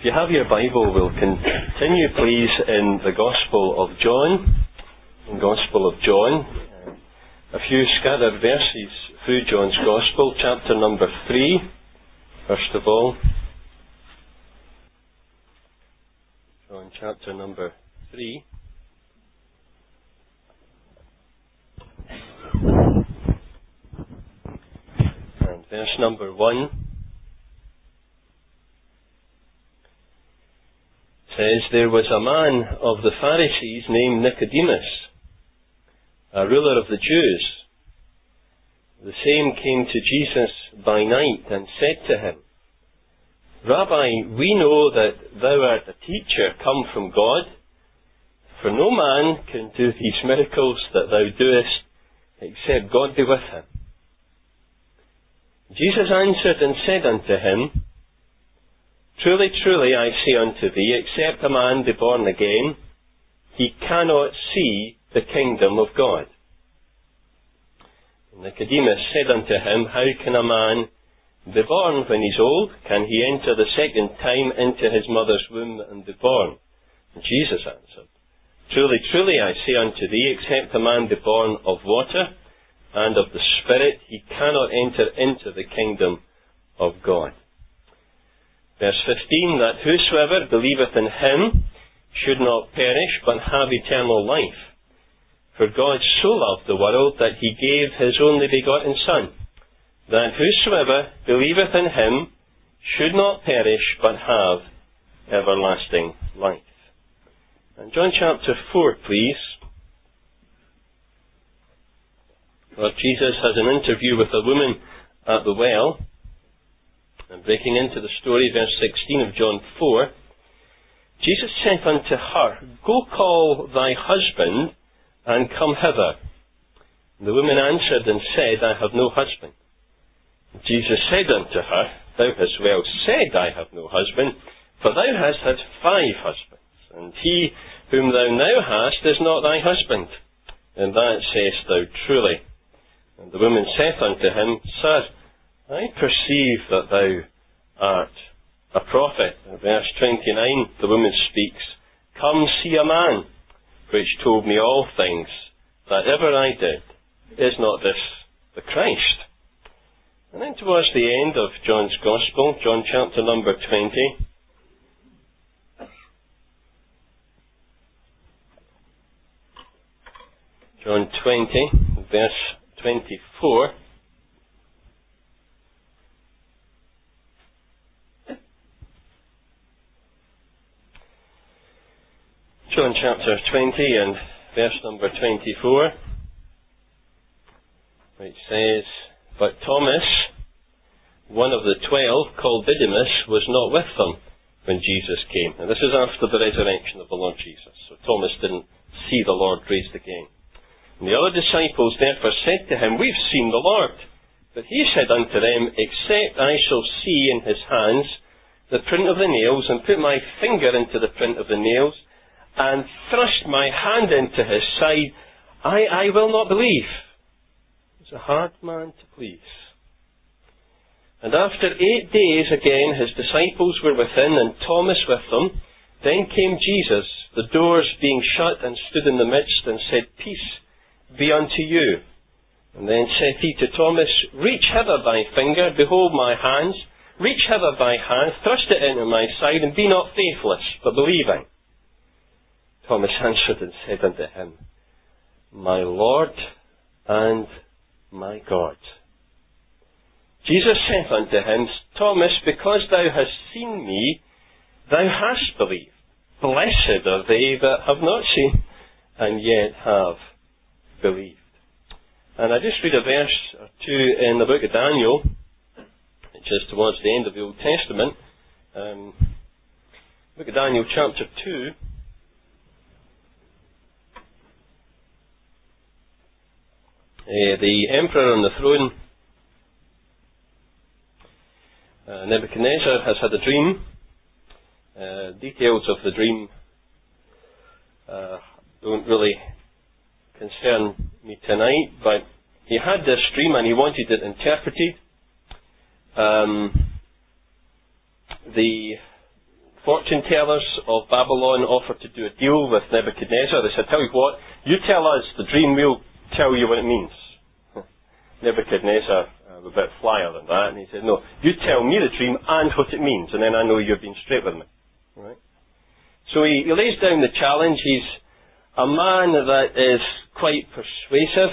If you have your Bible, we'll continue, please, in the Gospel of John. The Gospel of John. A few scattered verses through John's Gospel, chapter number 3, first of all. John chapter number 3. And verse number 1. Says, there was a man of the Pharisees named Nicodemus, a ruler of the Jews. The same came to Jesus by night and said to him, Rabbi, we know that thou art a teacher come from God, for no man can do these miracles that thou doest, except God be with him. Jesus answered and said unto him, Truly, truly, I say unto thee, except a man be born again, he cannot see the kingdom of God. And Nicodemus said unto him, How can a man be born when he's old? Can he enter the second time into his mother's womb and be born? And Jesus answered, Truly, truly, I say unto thee, except a man be born of water and of the Spirit, he cannot enter into the kingdom of God. Verse 15, that whosoever believeth in him should not perish, but have eternal life. For God so loved the world that he gave his only begotten Son, that whosoever believeth in him should not perish, but have everlasting life. And John chapter 4, please. Where Jesus has an interview with a woman at the well. And breaking into the story, verse 16 of John 4, Jesus said unto her, Go call thy husband, and come hither. The woman answered and said, I have no husband. Jesus said unto her, Thou hast well said, I have no husband, for thou hast had 5 husbands, and he whom thou now hast is not thy husband. And that sayest thou truly. And the woman saith unto him, Sir, I perceive that thou art a prophet. In verse 29, the woman speaks, Come see a man, which told me all things that ever I did. Is not this the Christ? And then towards the end of John's Gospel, John chapter number 20, John 20, verse 24, John chapter 20 and verse number 24, which says, But Thomas, one of the 12, called Didymus, was not with them when Jesus came. And this is after the resurrection of the Lord Jesus. So Thomas didn't see the Lord raised again. And the other disciples therefore said to him, We've seen the Lord. But he said unto them, Except I shall see in his hands the print of the nails, and put my finger into the print of the nails, and thrust my hand into his side, I will not believe. He's a hard man to please. And after 8 days again his disciples were within, and Thomas with them. Then came Jesus, the doors being shut, and stood in the midst, and said, Peace be unto you. And then saith he to Thomas, Reach hither thy finger, behold my hands, reach hither thy hand, thrust it into my side, and be not faithless, but believing. Thomas answered and said unto him, My Lord and my God. Jesus saith unto him, Thomas, because thou hast seen me, thou hast believed. Blessed are they that have not seen, and yet have believed. And I just read a verse or two in the book of Daniel, which is towards the end of the Old Testament. Book of Daniel chapter 2. The emperor on the throne, Nebuchadnezzar, has had a dream. Details of the dream don't really concern me tonight, but he had this dream and he wanted it interpreted. The fortune tellers of Babylon offered to do a deal with Nebuchadnezzar. They said, tell you what, you tell us the dream, we'll tell you what it means. Nebuchadnezzar was a bit flyer than that, and he said, no, you tell me the dream and what it means, and then I know you're being straight with me. Right? So he lays down the challenge. He's a man that is quite persuasive,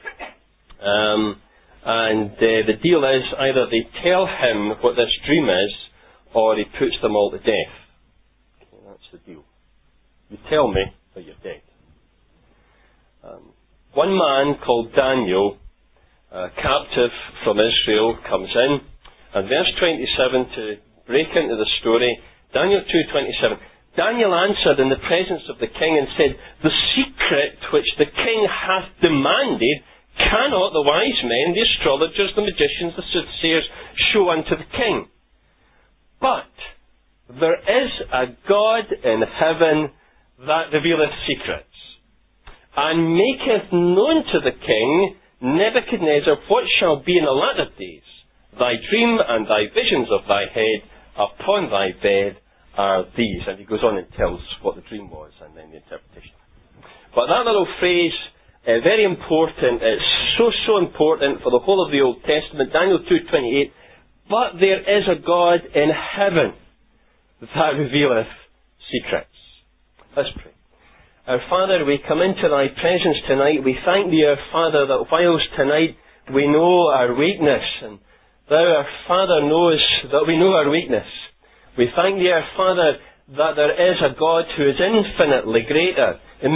and the deal is either they tell him what this dream is, or he puts them all to death. Okay, that's the deal. You tell me, or you're dead. One man called Daniel, captive from Israel, comes in, and verse 27, to break into the story, Daniel 2:27, Daniel answered in the presence of the king and said, the secret which the king hath demanded cannot the wise men, the astrologers, the magicians, the soothsayers show unto the king. But there is a God in heaven that revealeth secrets, and maketh known to the king Nebuchadnezzar what shall be in the latter days. Thy dream and thy visions of thy head upon thy bed are these. And he goes on and tells what the dream was and then the interpretation. But that little phrase, very important, it's so important for the whole of the Old Testament. Daniel 2:28, but there is a God in heaven that revealeth secrets. Let's pray. Our Father, we come into thy presence tonight. We thank thee, our Father, that whilst tonight we know our weakness, and thou, our Father, knows that we know our weakness. We thank thee, our Father, that there is a God who is infinitely greater,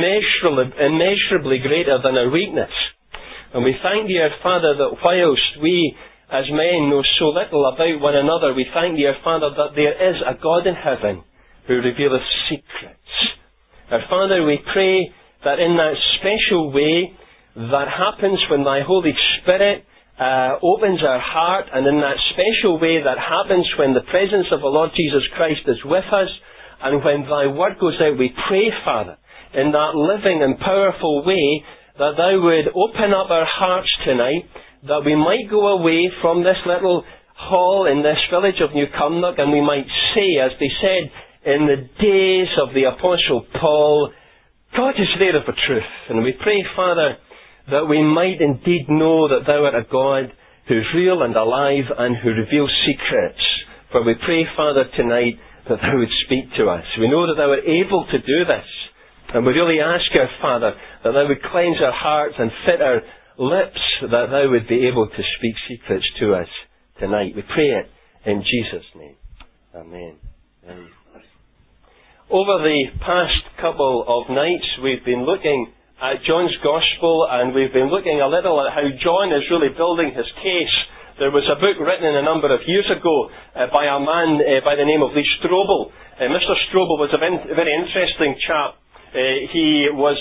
immeasurably greater than our weakness. And we thank thee, our Father, that whilst we as men know so little about one another, we thank thee, our Father, that there is a God in heaven who revealeth secrets. Our Father, we pray that in that special way that happens when thy Holy Spirit opens our heart, and in that special way that happens when the presence of the Lord Jesus Christ is with us, and when thy word goes out, we pray, Father, in that living and powerful way, that thou would open up our hearts tonight, that we might go away from this little hall in this village of New Cumnock, and we might say, as they said in the days of the Apostle Paul, God is there of a truth. And we pray, Father, that we might indeed know that thou art a God who's real and alive and who reveals secrets. For we pray, Father, tonight that thou would speak to us. We know that thou art able to do this. And we really ask, our Father, that thou would cleanse our hearts and fit our lips, that thou would be able to speak secrets to us tonight. We pray it in Jesus' name. Amen. Amen. Over the past couple of nights, we've been looking at John's Gospel, and we've been looking a little at how John is really building his case. There was a book written a number of years ago by a man by the name of Lee Strobel. Mr. Strobel was a very interesting chap. He was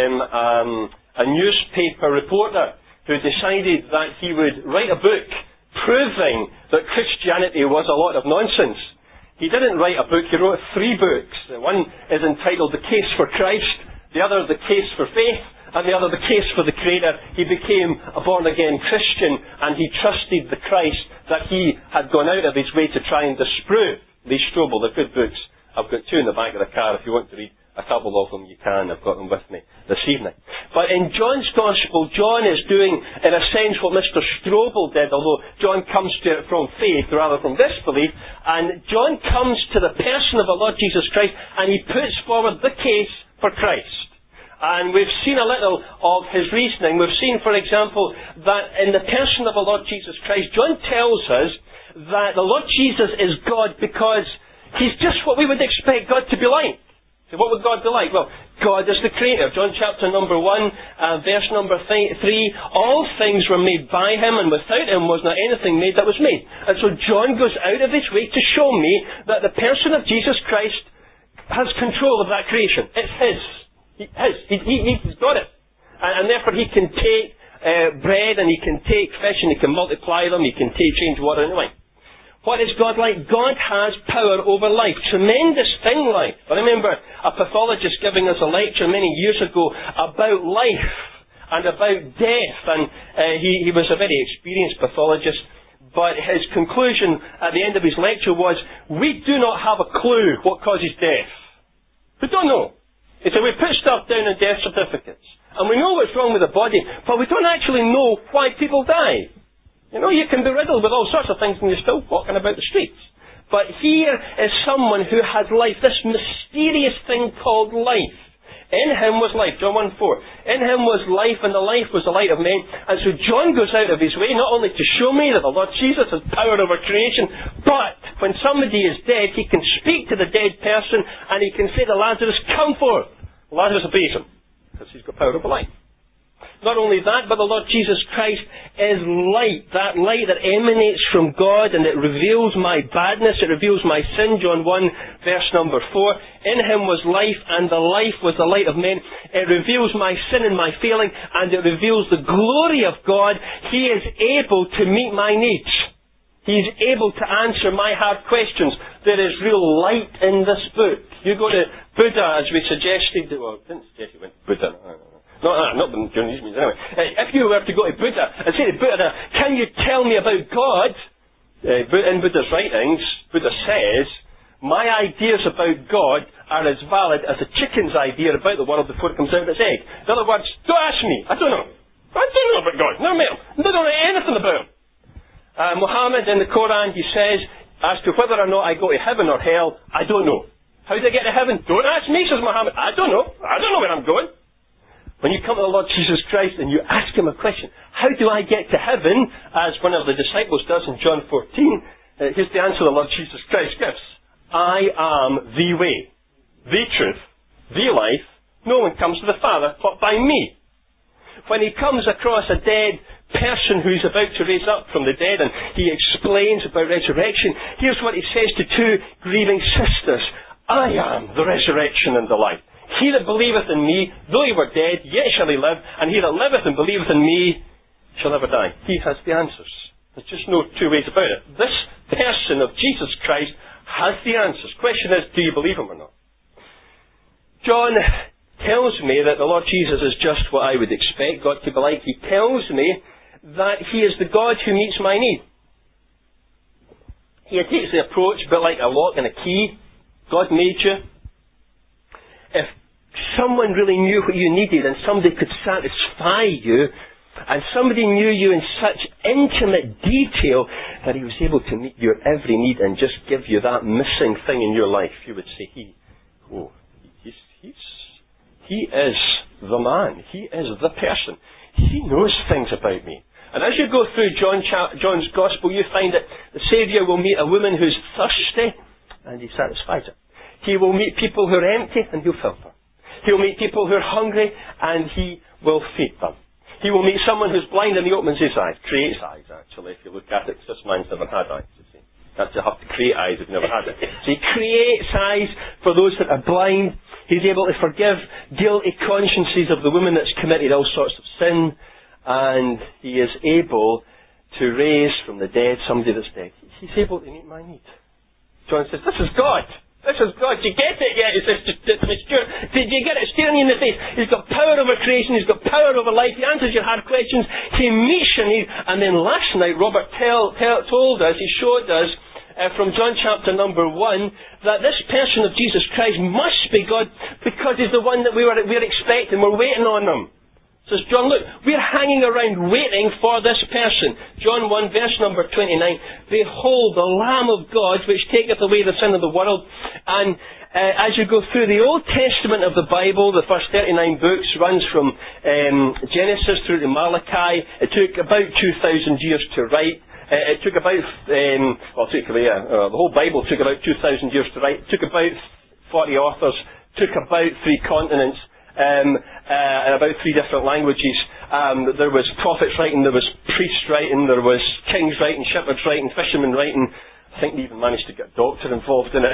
a newspaper reporter who decided that he would write a book proving that Christianity was a lot of nonsense. He didn't write a book, he wrote 3 books. One is entitled The Case for Christ, the other The Case for Faith, and the other The Case for the Creator. He became a born-again Christian, and he trusted the Christ that he had gone out of his way to try and disprove. Lee Strobel, they're good books. I've got 2 in the back of the car. If you want to read a couple of them, you can. I've got them with me this evening. But in John's Gospel, John is doing, in a sense, what Mr. Strobel did, although John comes to it from faith rather than from disbelief. And John comes to the person of the Lord Jesus Christ, and he puts forward the case for Christ. And we've seen a little of his reasoning. We've seen, for example, that in the person of the Lord Jesus Christ, John tells us that the Lord Jesus is God because he's just what we would expect God to be like. So what would God be like? Well, God is the Creator. John chapter number 1, verse number 3, all things were made by him, and without him was not anything made that was made. And so John goes out of his way to show me that the person of Jesus Christ has control of that creation. It's his. He's got it. And therefore he can take bread, and he can take fish, and he can multiply them, he can change water into wine. What is God like? God has power over life. Tremendous thing, life. I remember a pathologist giving us a lecture many years ago about life and about death. And he was a very experienced pathologist. but his conclusion at the end of his lecture was, we do not have a clue what causes death. We don't know. He said, we put stuff down in death certificates, and we know what's wrong with the body, but we don't actually know why people die. You know, you can be riddled with all sorts of things and you're still walking about the streets. But here is someone who has life, this mysterious thing called life. In him was life, John 1:4. In him was life, and the life was the light of men. And so John goes out of his way not only to show me that the Lord Jesus has power over creation, but when somebody is dead, he can speak to the dead person, and he can say to Lazarus, come forth. Lazarus obeys him, because he's got power over life. Not only that, but the Lord Jesus Christ is light. That light that emanates from God and it reveals my badness, it reveals my sin. John 1, verse number 4. In him was life, and the life was the light of men. It reveals my sin and my failing, and it reveals the glory of God. He is able to meet my needs. He's able to answer my hard questions. There is real light in this book. You go to Buddha, as we suggested. Well, I didn't suggest you went to Buddha. Not during these meetings anyway. If you were to go to Buddha and say to Buddha, can you tell me about God? In Buddha's writings, Buddha says, my ideas about God are as valid as a chicken's idea about the world before it comes out of its egg. In other words, don't ask me. I don't know. I don't know about God. No, mate. I don't know anything about him. Muhammad in the Quran, he says, as to whether or not I go to heaven or hell, I don't know. How do I get to heaven? Don't ask me, says Muhammad. I don't know. I don't know where I'm going. When you come to the Lord Jesus Christ and you ask him a question, how do I get to heaven? As one of the disciples does in John 14, here's the answer the Lord Jesus Christ gives. I am the way, the truth, the life. No one comes to the Father but by me. When he comes across a dead person who's about to raise up from the dead and he explains about resurrection, here's what he says to two grieving sisters. I am the resurrection and the life. He that believeth in me, though he were dead, yet shall he live, and he that liveth and believeth in me shall never die. He has the answers. There's just no two ways about it. This person of Jesus Christ has the answers. Question is, do you believe him or not? John tells me that the Lord Jesus is just what I would expect God to be like. He tells me that he is the God who meets my need. He takes the approach a bit like a lock and a key. God made you. If someone really knew what you needed and somebody could satisfy you, and somebody knew you in such intimate detail that he was able to meet your every need and just give you that missing thing in your life, you would say, he is the man. He is the person. He knows things about me. And as you go through John's Gospel, you find that the Saviour will meet a woman who's thirsty, and he satisfies her. He will meet people who are empty, and he'll fill them. He'll meet people who are hungry, and he will feed them. He will meet someone who's blind, and he opens his eyes. Creates eyes, actually, if you look at it, because this man's never had eyes, you see. That's you have to create eyes if you've never had it. So he creates eyes for those that are blind. He's able to forgive guilty consciences of the woman that's committed all sorts of sin. And he is able to raise from the dead somebody that's dead. He's able to meet my need. John says, this is God. This is God. Do you get it yet? He says, did you get it? Staring you in the face. He's got power over creation. He's got power over life. He answers your hard questions. He meets your need. And then last night, Robert told us, he showed us, from John chapter number 1, that this person of Jesus Christ must be God because he's the one that we're expecting. We're waiting on him. Says John, look, we're hanging around waiting for this person. John 1, verse number 29. Behold, the Lamb of God, which taketh away the sin of the world. And as you go through the Old Testament of the Bible, the first 39 books runs from Genesis through to Malachi. It took about 2,000 years to write. It took about, the whole Bible took about 2,000 years to write. It took about 40 authors. Took about 3 continents. And about 3 different languages. There was prophets writing, there was priests writing, there was kings writing, shepherds writing, fishermen writing. I think they even managed to get a doctor involved in it.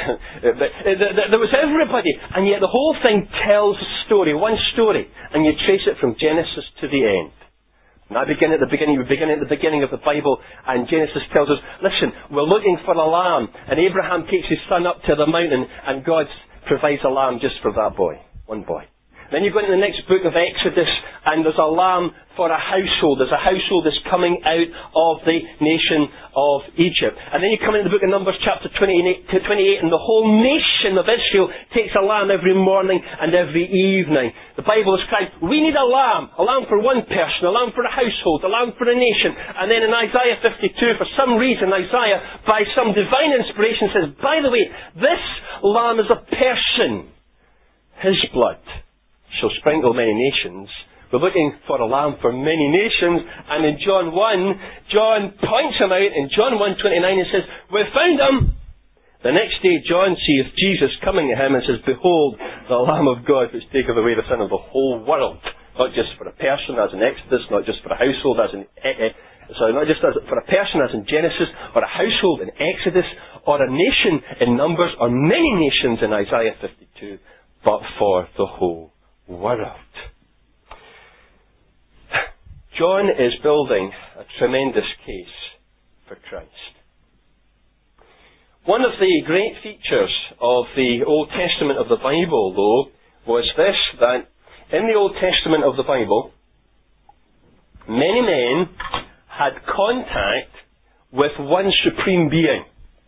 There was everybody, and yet the whole thing tells a story, one story, and you trace it from Genesis to the end. And I begin at the beginning, we begin at the beginning of the Bible, and Genesis tells us, listen, we're looking for a lamb, and Abraham takes his son up to the mountain, and God provides a lamb just for that boy, one boy. Then you go into the next book of Exodus, and there's a lamb for a household. There's a household that's coming out of the nation of Egypt. And then you come into the book of Numbers, chapter 28, and the whole nation of Israel takes a lamb every morning and every evening. The Bible describes, we need a lamb for one person, a lamb for a household, a lamb for a nation. And then in Isaiah 52, for some reason, Isaiah, by some divine inspiration, says, by the way, this lamb is a person. His blood shall sprinkle many nations. We're looking for a lamb for many nations. And in John 1, John points him out in John 1:29 and says, we've found him. The next day John seeth Jesus coming to him and says, behold, the Lamb of God which taketh away the sin of the whole world. Not just for a person as in Exodus, not just for a household as in not just for a person as in Genesis, or a household in Exodus, or a nation in Numbers, or many nations in Isaiah 52, but for the whole world. John is building a tremendous case for Christ. One of the great features of the Old Testament of the Bible, though, was this, that in the Old Testament of the Bible, many men had contact with one supreme being.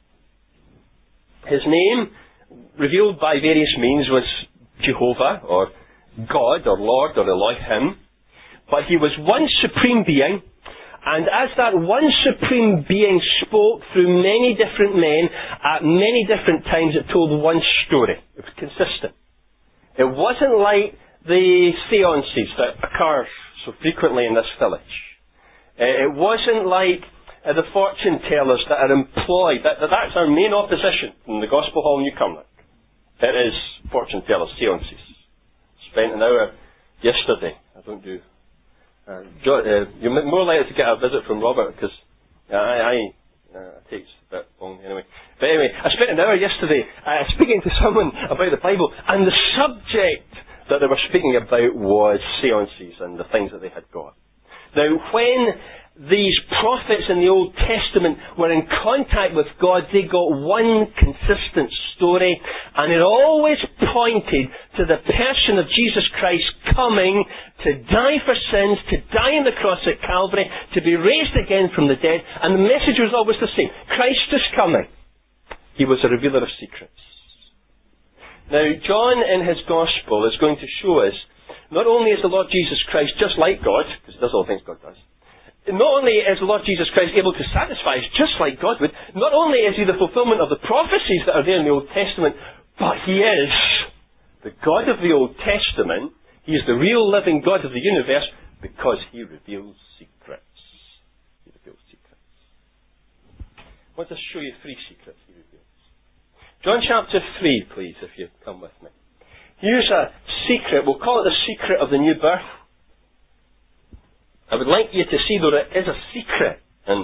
His name, revealed by various means, was Jehovah, or God, or Lord, or Elohim. But he was one supreme being, and as that one supreme being spoke through many different men at many different times, it told one story. It was consistent. It wasn't like the seances that occur so frequently in this village. It wasn't like the fortune tellers that are employed. That's our main opposition in the Gospel Hall, Newcombe. It is fortune tellers, seances. Spent an hour yesterday. I don't do... you're more likely to get a visit from Robert, because it takes a bit long anyway. But anyway, I spent an hour yesterday speaking to someone about the Bible, and the subject that they were speaking about was seances and the things that they had got. Now, when these prophets in the Old Testament were in contact with God, they got one consistent story, and it always pointed to the person of Jesus Christ coming to die for sins, to die on the cross at Calvary, to be raised again from the dead, and the message was always the same. Christ is coming. He was a revealer of secrets. Now, John in his Gospel is going to show us, not only is the Lord Jesus Christ just like God, because he does all the things God does, not only is the Lord Jesus Christ able to satisfy us just like God would, not only is he the fulfillment of the prophecies that are there in the Old Testament, but he is the God of the Old Testament. He is the real living God of the universe because he reveals secrets. He reveals secrets. I want to show you 3 secrets he reveals. John chapter 3, please, if you come with me. Here's a secret. We'll call it the secret of the new birth. I would like you to see, though, it is a secret. And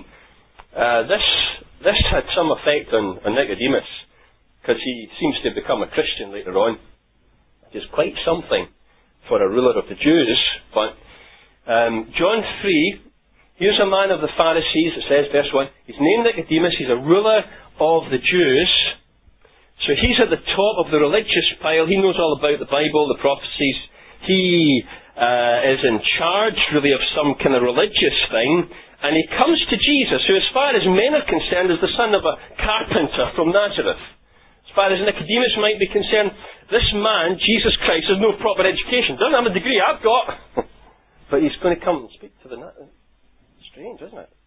this had some effect on Nicodemus, because he seems to become a Christian later on. It is quite something for a ruler of the Jews. But John 3, here's a man of the Pharisees, it says, verse 1. He's named Nicodemus. He's a ruler of the Jews. So he's at the top of the religious pile. He knows all about the Bible, the prophecies. He is in charge, really, of some kind of religious thing. And he comes to Jesus, who, as far as men are concerned, is the son of a carpenter from Nazareth. As far as Nicodemus might be concerned, this man, Jesus Christ, has no proper education. Doesn't have a degree I've got. But he's going to come and speak to the... Strange, isn't it?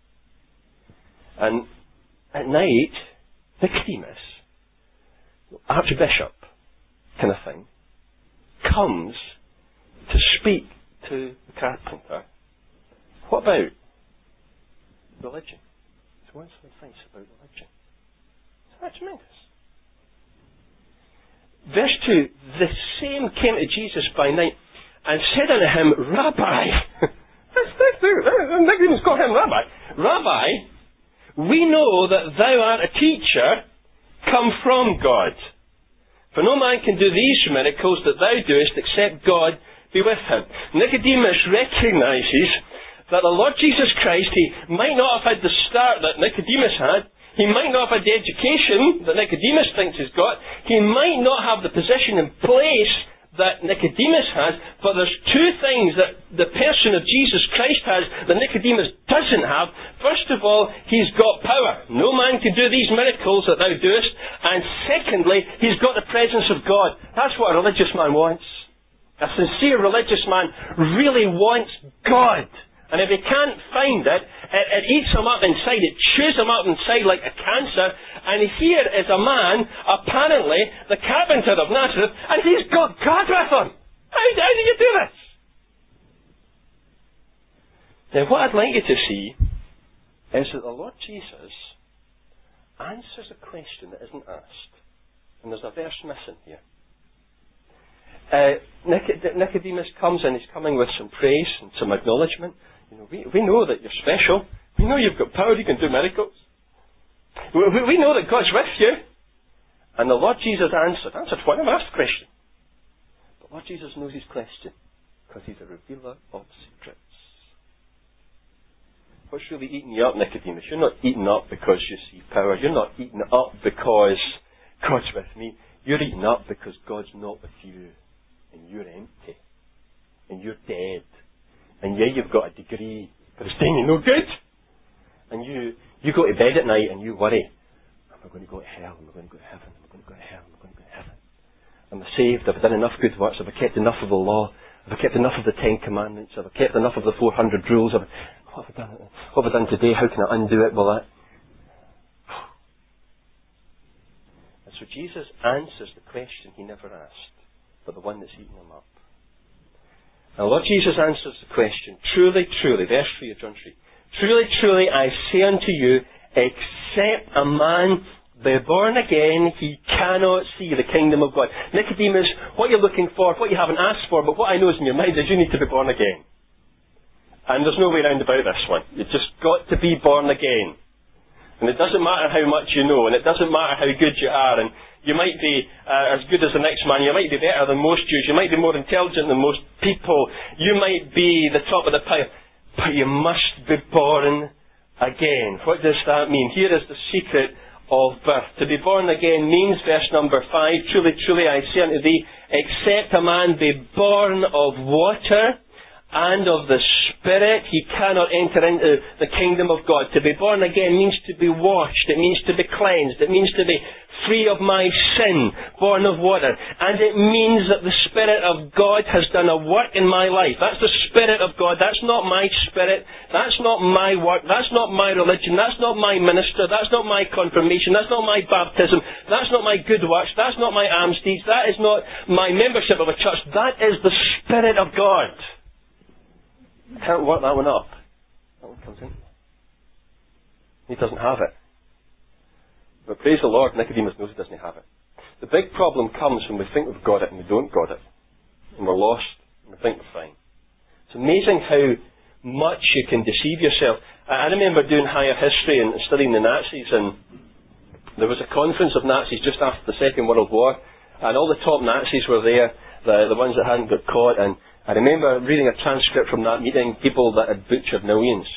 And at night, Nicodemus, archbishop kind of thing, comes to speak to the carpenter. What about religion? So what's the advice about religion? Isn't that tremendous? Verse 2, the same came to Jesus by night and said unto him, Rabbi, Nicodemus called him Rabbi. Rabbi, we know that thou art a teacher come from God. For no man can do these miracles that thou doest except God be with him. Nicodemus recognizes that the Lord Jesus Christ, he might not have had the start that Nicodemus had. He might not have had the education that Nicodemus thinks he's got. He might not have the position in place that Nicodemus has, but there's two things that the person of Jesus Christ has that Nicodemus doesn't have. First of all, he's got power. No man can do these miracles that thou doest. And secondly, he's got the presence of God. That's what a religious man wants. A sincere religious man really wants God. And if he can't find it, it eats him up inside. It chews him up inside like a cancer. And here is a man, apparently the carpenter of Nazareth, and he's got God with him. How do you do this? Now, what I'd like you to see is that the Lord Jesus answers a question that isn't asked. And there's a verse missing here. Nicodemus comes and he's coming with some praise and some acknowledgement. We know that you're special. We know you've got power, you can do miracles. We know that God's with you. And the Lord Jesus answered what? I've asked the question. But Lord Jesus knows his question, because he's a revealer of secrets. What's really eating you up, Nicodemus? You're not eaten up because you see power. You're not eaten up because God's with me. You're eaten up because God's not with you. And you're empty. And you're dead. And yeah, you've got a degree, but it's doing you no good. And you go to bed at night and you worry, am I going to go to hell? Am I going to go to heaven? Am I going to go to hell? Am I going to go to heaven? Am I saved? Have I done enough good works? Have I kept enough of the law? Have I kept enough of the 10 Commandments? Have I kept enough of the 400 rules? What have I done today? How can I undo it? Well, and so Jesus answers the question he never asked, but the one that's eaten him up. Now, Lord Jesus answers the question, truly, truly, verse 3 of John 3, truly, truly, I say unto you, except a man be born again, he cannot see the kingdom of God. Nicodemus, what you're looking for, what you haven't asked for, but what I know is in your mind is you need to be born again. And there's no way around about this one. You've just got to be born again. And it doesn't matter how much you know, and it doesn't matter how good you are, and you might be as good as the next man, you might be better than most Jews, you might be more intelligent than most people, you might be the top of the pile, but you must be born again. What does that mean? Here is the secret of birth. To be born again means, verse number 5, truly, truly, I say unto thee, except a man be born of water and of the Spirit, he cannot enter into the kingdom of God. To be born again means to be washed, it means to be cleansed, it means to be free of my sin, born of water. And it means that the Spirit of God has done a work in my life. That's the Spirit of God. That's not my spirit. That's not my work. That's not my religion. That's not my minister. That's not my confirmation. That's not my baptism. That's not my good works. That's not my alms deeds. That is not my membership of a church. That is the Spirit of God. I can't work that one up. That one comes in. He doesn't have it. But praise the Lord, Nicodemus knows he doesn't have it. The big problem comes when we think we've got it and we don't got it. And we're lost and we think we're fine. It's amazing how much you can deceive yourself. I remember doing higher history and studying the Nazis, and there was a conference of Nazis just after the Second World War, and all the top Nazis were there, the ones that hadn't got caught, and I remember reading a transcript from that meeting, people that had butchered millions.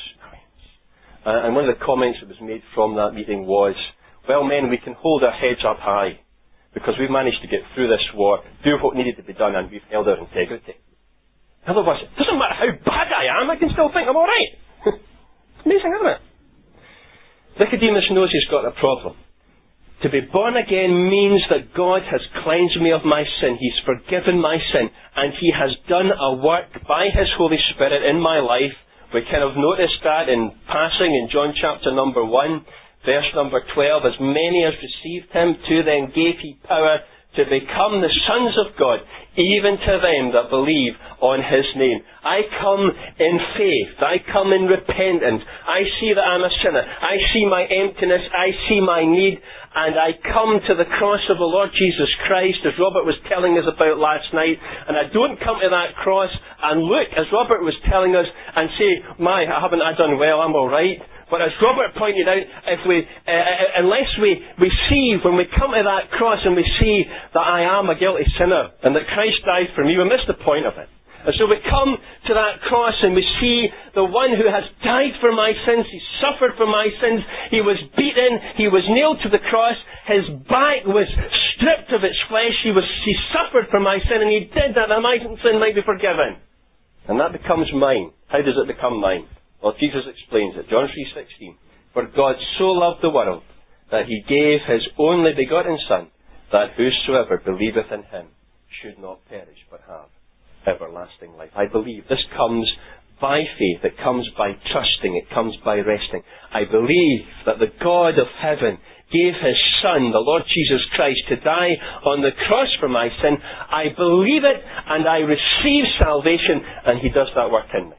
And one of the comments that was made from that meeting was, well, men, we can hold our heads up high because we've managed to get through this war, do what needed to be done, and we've held our integrity. In other words, it doesn't matter how bad I am, I can still think I'm alright. It's amazing, isn't it? Nicodemus knows he's got a problem. To be born again means that God has cleansed me of my sin. He's forgiven my sin. And He has done a work by His Holy Spirit in my life. We kind of noticed that in passing in John chapter number 1, verse number 12. As many as received Him, to them gave He power to become the sons of God, even to them that believe on His name. I come in faith. I come in repentance. I see that I'm a sinner. I see my emptiness. I see my need. And I come to the cross of the Lord Jesus Christ, as Robert was telling us about last night. And I don't come to that cross and look, as Robert was telling us, and say, haven't I done well? I'm all right. But as Robert pointed out, unless we see, when we come to that cross and we see that I am a guilty sinner and that Christ died for me, we miss the point of it. And so we come to that cross and we see the one who has died for my sins. He suffered for my sins. He was beaten. He was nailed to the cross. His back was stripped of its flesh. He suffered for my sin, and He did that my sin might be forgiven. And that becomes mine. How does it become mine? Well, Jesus explains it. John 3:16. For God so loved the world that He gave His only begotten Son, that whosoever believeth in Him should not perish but have everlasting life. I believe this comes by faith. It comes by trusting. It comes by resting. I believe that the God of heaven gave His Son, the Lord Jesus Christ, to die on the cross for my sin. I believe it, and I receive salvation, and He does that work in me.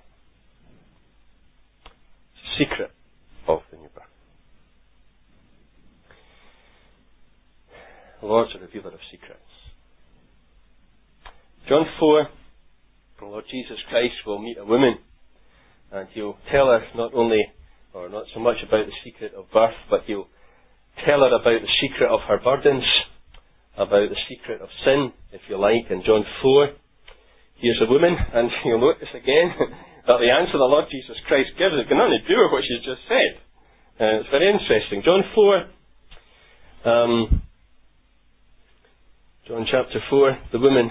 Secret of the new birth. The Lord's a revealer of secrets. John 4, the Lord Jesus Christ will meet a woman, and He'll tell her not so much about the secret of birth, but He'll tell her about the secret of her burdens, about the secret of sin, if you like, in John 4. Here's a woman, and you'll notice again that the answer the Lord Jesus Christ gives has got nothing to do with what she's just said. It's very interesting. John 4, John chapter 4, the woman,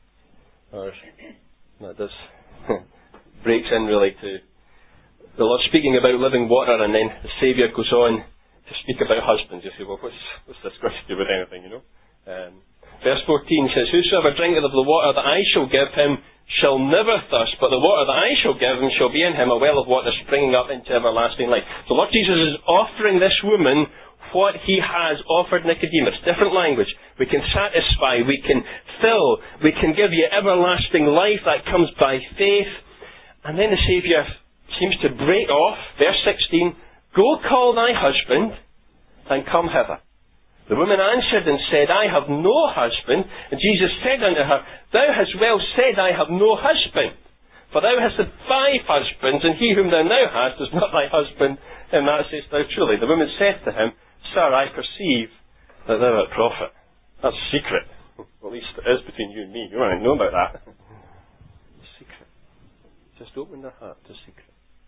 breaks in really to the Lord speaking about living water, and then the Saviour goes on to speak about husbands. You say, well, what's this got to do with anything, you know? Verse 14 says, whosoever drinketh of the water that I shall give him shall never thirst, but the water that I shall give him shall be in him a well of water springing up into everlasting life. The Lord Jesus is offering this woman what He has offered Nicodemus. Different language. We can satisfy, we can fill, we can give you everlasting life. That comes by faith. And then the Saviour seems to break off. Verse 16, go call thy husband and come hither. The woman answered and said, I have no husband. And Jesus said unto her, thou hast well said, I have no husband. For thou hast had 5 husbands, and he whom thou now hast is not thy husband, and that sayest thou truly. The woman said to him, Sir, I perceive that thou art a prophet. That's a secret. Well, at least it is between you and me. You don't know about that. Secret. Just open their heart to secret.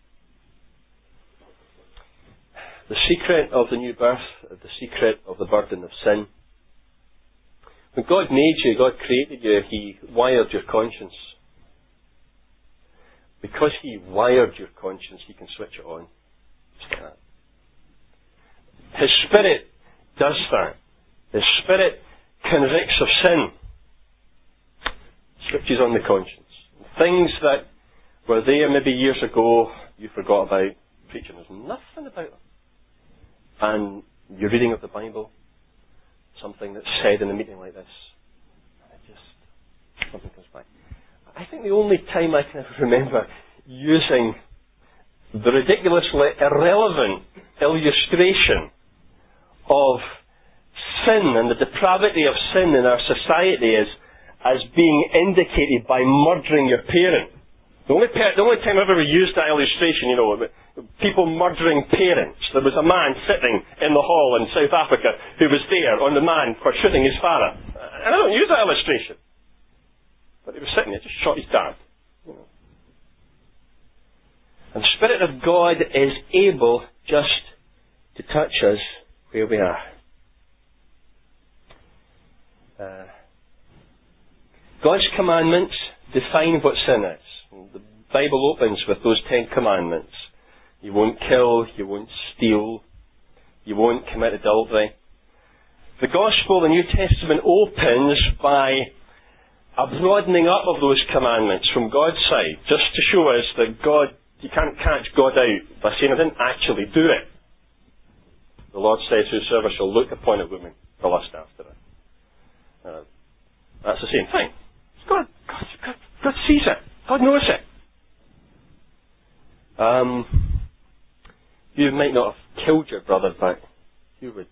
The secret of the new birth, the secret of the burden of sin. When God made you, God created you, He wired your conscience. Because He wired your conscience, He can switch it on. Just like that. His Spirit does that. His Spirit convicts of sin. Switches on the conscience. Things that were there maybe years ago, you forgot about. Preaching knows nothing about them. And you're reading of the Bible, something that's said in a meeting like this, and something comes back. I think the only time I can ever remember using the ridiculously irrelevant illustration of sin and the depravity of sin in our society is as being indicated by murdering your parent. The only time I've ever used that illustration, people murdering parents. There was a man sitting in the hall in South Africa who was there on demand for shooting his father. And I don't use that illustration. But he was sitting there, just shot his dad. And the Spirit of God is able just to touch us where we are. God's commandments define what sin is. The Bible opens with those 10 commandments. You won't kill, you won't steal, you won't commit adultery. The Gospel, the New Testament, opens by a broadening up of those commandments from God's side, just to show us that you can't catch God out by saying, I didn't actually do it. The Lord says, whosoever shall look upon a woman to lust after her. That's the same thing. God sees it. God knows it. You might not have killed your brother, but you would,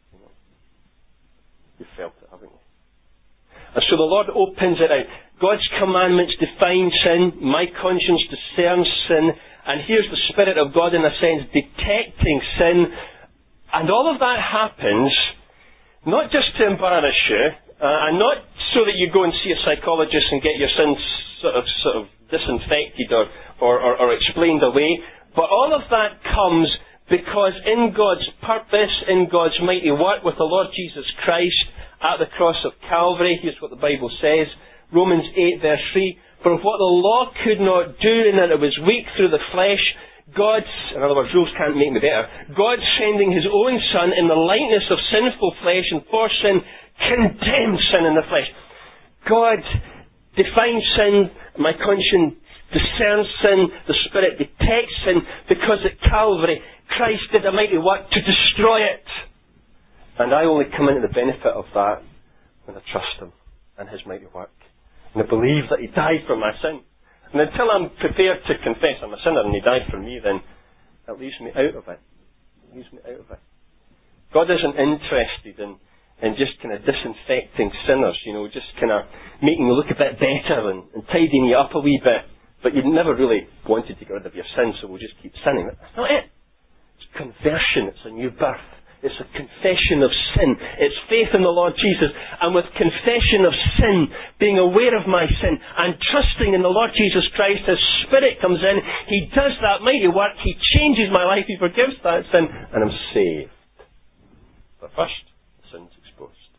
you felt it, haven't you? And so the Lord opens it out. God's commandments define sin. My conscience discerns sin. And here's the Spirit of God, in a sense, detecting sin. And all of that happens not just to embarrass you, and not so that you go and see a psychologist and get your sins sort of disinfected or explained away. But all of that comes because in God's purpose, in God's mighty work with the Lord Jesus Christ, at the cross of Calvary. Here's what the Bible says. Romans 8 verse 3. For what the law could not do in that it was weak through the flesh, God's, in other words, rules can't make me better, God sending His own Son in the likeness of sinful flesh and for sin, condemned sin in the flesh. God defines sin, my conscience discerns sin, the Spirit detects sin, because at Calvary, Christ did a mighty work to destroy it. And I only come into the benefit of that when I trust Him and His mighty work. And I believe that He died for my sin. And until I'm prepared to confess I'm a sinner and He died for me, then it leaves me out of it. It leaves me out of it. God isn't interested in just kind of disinfecting sinners, just kind of making you look a bit better and tidying you up a wee bit. But you never really wanted to get rid of your sin, so we'll just keep sinning. That's not it. It's conversion. It's a new birth. It's a confession of sin. It's faith in the Lord Jesus. And with confession of sin, being aware of my sin, and trusting in the Lord Jesus Christ, His Spirit comes in, He does that mighty work, He changes my life, He forgives that sin, and I'm saved. But first, the sin's exposed.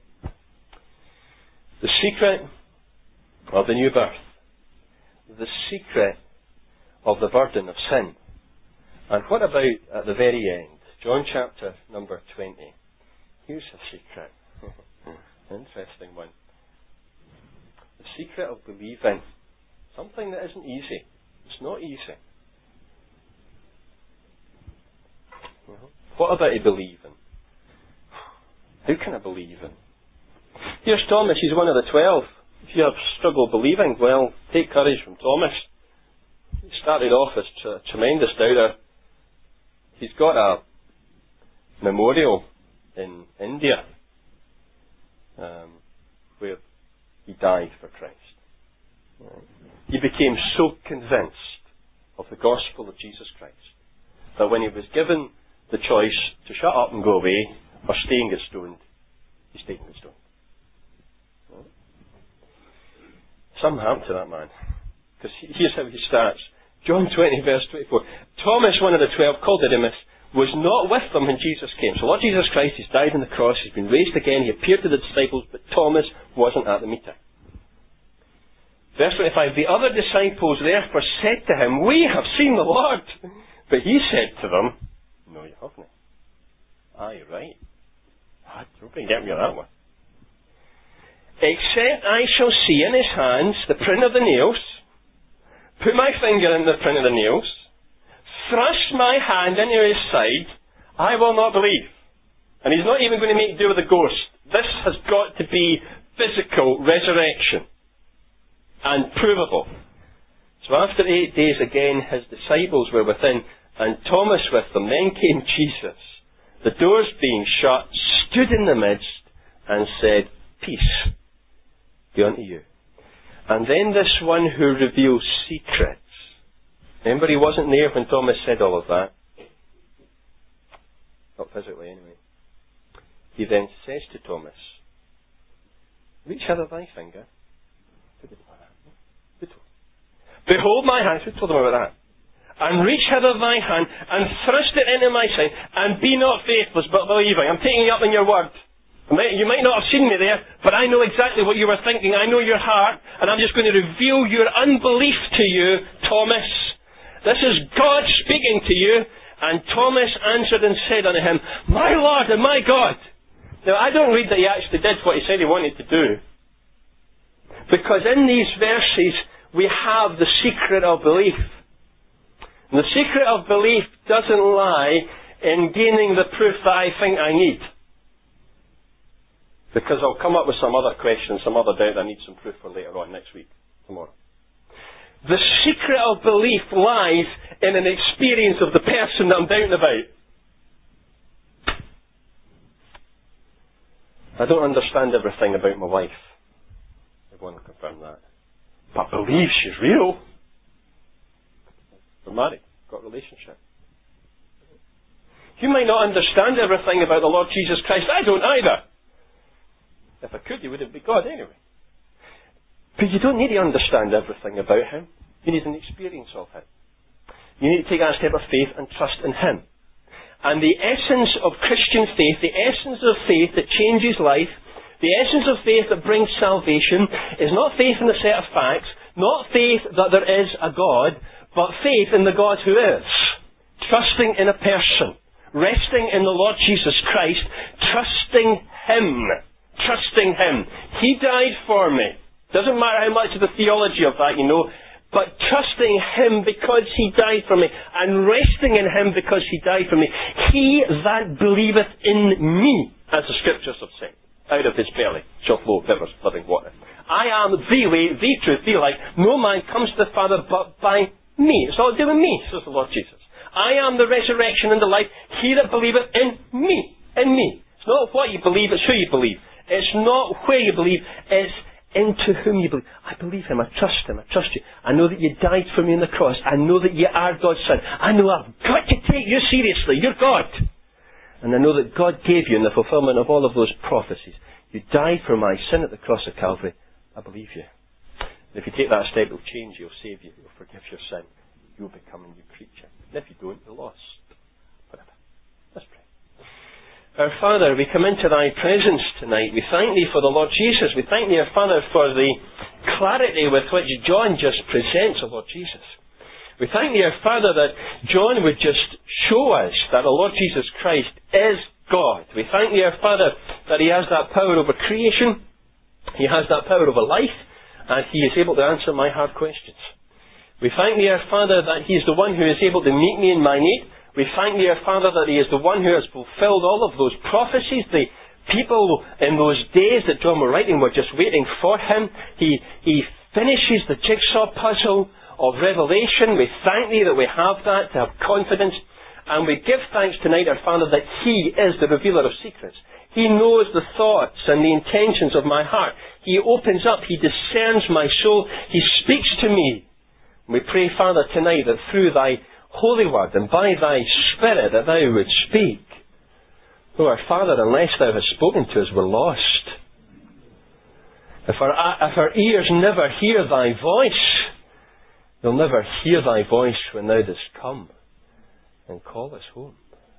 The secret of the new birth. The secret of the burden of sin. And what about at the very end? John chapter number 20. Here's a secret. Interesting one. The secret of believing. Something that isn't easy. It's not easy. What about believing? Who can I believe in? Here's Thomas. He's one of the 12. If you have struggled believing, well, take courage from Thomas. He started off as a tremendous doubter. He's got a memorial in India where he died for Christ. Right. He became so convinced of the gospel of Jesus Christ that when he was given the choice to shut up and go away or stay and get stoned, he stayed and got stoned. Right. Something happened to that man. Because here's how he starts. John 20 verse 24. Thomas, one of the 12, called Didymus, was not with them when Jesus came. So Lord Jesus Christ, He's died on the cross, He's been raised again, He appeared to the disciples, but Thomas wasn't at the meeting. Verse 25, the other disciples therefore said to Him, we have seen the Lord. But He said to them, no, you haven't. You're right. Nobody get me on that one. Except I shall see in His hands the print of the nails, put my finger in the print of the nails, thrust my hand into His side, I will not believe. And He's not even going to make do with a ghost. This has got to be physical resurrection. And provable. So after 8 days again, His disciples were within, and Thomas with them. Then came Jesus, the doors being shut, stood in the midst, and said, peace be unto you. And then this one who reveals secrets. Remember, he wasn't there when Thomas said all of that. Not physically, anyway. He then says to Thomas, reach hither thy finger. Behold my hand. Who told him about that? And reach hither thy hand, and thrust it into my side, and be not faithless, but believing. I'm taking you up on your word. You might not have seen me there, but I know exactly what you were thinking. I know your heart, and I'm just going to reveal your unbelief to you, Thomas. This is God speaking to you. And Thomas answered and said unto Him, my Lord and my God. Now, I don't read that he actually did what he said he wanted to do. Because in these verses, we have the secret of belief. And the secret of belief doesn't lie in gaining the proof that I think I need. Because I'll come up with some other question, some other doubt I need some proof for later on next week, tomorrow. The secret of belief lies in an experience of the person that I'm doubting about. I don't understand everything about my wife. Everyone will confirm that. But I believe she's real. We're married. Got a relationship. You might not understand everything about the Lord Jesus Christ. I don't either. If I could, He wouldn't be God anyway. But you don't need to understand everything about Him. You need an experience of Him. You need to take that step of faith and trust in Him. And the essence of Christian faith, the essence of faith that changes life, The essence of faith that brings salvation is not faith in a set of facts, not faith that there is a God, but faith in the God who is. Trusting in a person. Resting in the Lord Jesus Christ. Trusting Him. Trusting Him. He died for me. Doesn't matter how much of the theology of that you know, but trusting Him because He died for me, and resting in Him because He died for me. He that believeth in me, as the Scriptures have said, out of His belly shall flow rivers of living water. I am the way, the truth, the life. No man comes to the Father but by me. It's all to do with me, says the Lord Jesus. I am the resurrection and the life. He that believeth in me. In me. It's not what you believe, it's who you believe. It's not where you believe, it's into whom you believe. I believe Him, I trust Him, I trust you. I know that you died for me on the cross. I know that you are God's Son. I know I've got to take you seriously. You're God. And I know that God gave you in the fulfillment of all of those prophecies. You died for my sin at the cross of Calvary. I believe you. And if you take that step, He'll change you, He'll save you, He'll forgive your sin. You'll become a new creature. And if you don't, you're lost. Whatever. Let's pray. Our Father, we come into Thy presence tonight. We thank Thee for the Lord Jesus. We thank Thee, our Father, for the clarity with which John just presents the Lord Jesus. We thank Thee, our Father, that John would just show us that the Lord Jesus Christ is God. We thank Thee, our Father, that He has that power over creation. He has that power over life. And He is able to answer my hard questions. We thank Thee, our Father, that He is the one who is able to meet me in my need. We thank Thee, our Father, that He is the one who has fulfilled all of those prophecies. The people in those days that John were writing were just waiting for Him. He finishes the jigsaw puzzle of Revelation. We thank Thee that we have that, to have confidence. And we give thanks tonight, our Father, that He is the revealer of secrets. He knows the thoughts and the intentions of my heart. He opens up. He discerns my soul. He speaks to me. We pray, Father, tonight that through Thy Holy Word and by Thy Spirit that Thou would speak. Oh, our Father, unless Thou hast spoken to us, we're lost. If our ears never hear Thy voice, they'll never hear Thy voice when Thou dost come and call us home.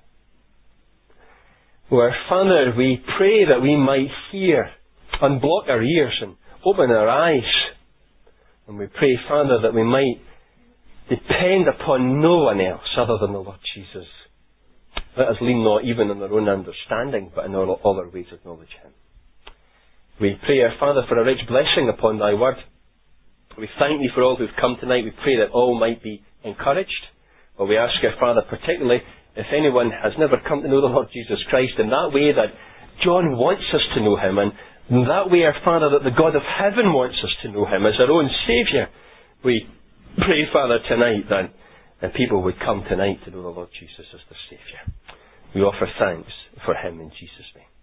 Oh, our Father, we pray that we might hear, unblock our ears and open our eyes. And we pray, Father, that we might depend upon no one else other than the Lord Jesus. Let us lean not even on our own understanding, but in all our ways acknowledge Him. We pray, our Father, for a rich blessing upon Thy Word. We thank Thee for all who've come tonight. We pray that all might be encouraged. But we ask, our Father, particularly if anyone has never come to know the Lord Jesus Christ in that way that John wants us to know Him, and in that way, our Father, that the God of heaven wants us to know Him as our own Saviour, we pray, Father, tonight that people would come tonight to know the Lord Jesus as their Saviour. We offer thanks for Him in Jesus' name.